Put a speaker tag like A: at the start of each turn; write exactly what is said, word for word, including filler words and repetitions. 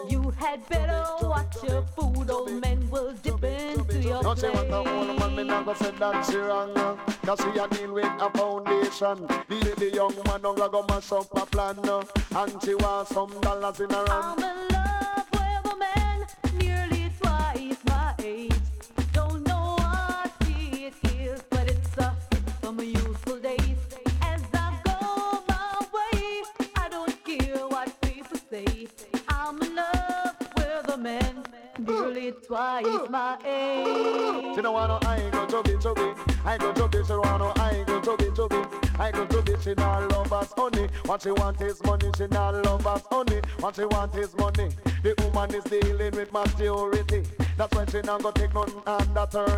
A: You had better watch your food, old men will dip into your
B: Don't
A: plate.
B: say what a old man, me not go say that she wrong. Cause she a deal with a foundation. The, the young man don't go mash up a plan. And she wants some dollars in her hand.
A: I'm in love with a man nearly twice my age. Don't know what it is, but it's a hit from my youthful days. As I go my way, I don't care what people say. I'm in love with a man nearly twice my age.
B: She don't wanna I go chubby chubby. I go chubby, she don't wanna I go chubby chubby. I go chubby, she not love us honey. What she want is money, she not love us honey. What she want is money. The woman is dealing with maturity. That's why she not go take none under her